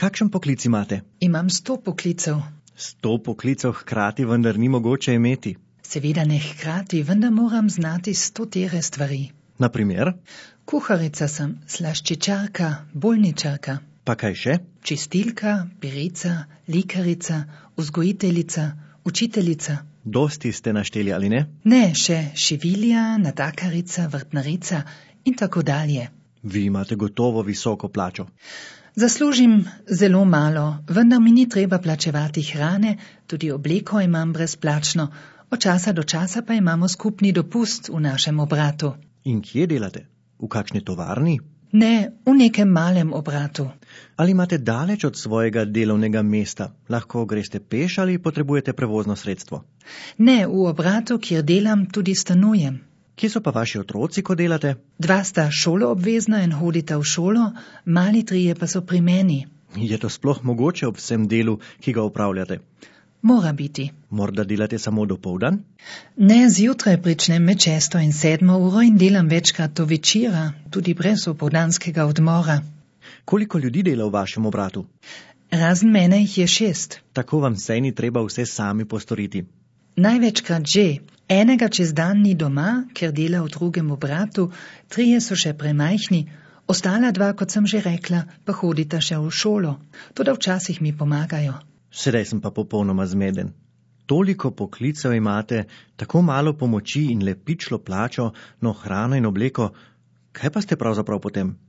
Kakšen poklic imate? Imam 100 poklicev. 100 poklicev hkrati vendar ni mogoče imeti. Seveda ne hkrati, vendar moram znati 100 stvari. Na primer? Kuharica sem, slaščičarka, bolničarka. Pa kaj še? Čistilka, pirica, likarica, vzgojiteljica, učiteljica. Dosti ste našteli, ali ne? Ne, še šivilja, natakarica, vrtnarica in tako dalje. Vi imate gotovo visoko plačo. Zaslužim zelo malo, vendar mi ni treba plačevati hrane, tudi obleko imam brezplačno. Od časa do časa pa imamo skupni dopust v našem obratu. In kje delate? V kakšni tovarni? Ne, v nekem malem obratu. Ali imate daleč od svojega delovnega mesta? Lahko greste peš ali potrebujete prevozno sredstvo? Ne, v obratu, kjer delam, tudi stanujem. Kje so pa vaši otroci, ko delate? 2 sta šoloobvezna in hodita v šolo, mali 3 pa so pri meni. Je to sploh mogoče ob vsem delu, ki ga opravljate? Mora biti. Morda delate samo dopoldan? Ne, zjutraj pričnem med 6 in 7 uro in delam večkrat do večera, tudi brez opoldanskega odmora. Koliko ljudi dela v vašem obratu? Razen mene jih je 6. Tako vam saj ni treba vse sami postoriti. Največkrat že. Enega čez dan ni doma, ker dela v drugem obratu, 3 so še premajhni, ostala 2, kot sem že rekla, pa hodita še v šolo. Toda včasih mi pomagajo. Sedaj sem pa popolnoma zmeden. Toliko poklicev imate, tako malo pomoči in le pičlo plačo, no hrano in obleko. Kaj pa ste pravzaprav potem?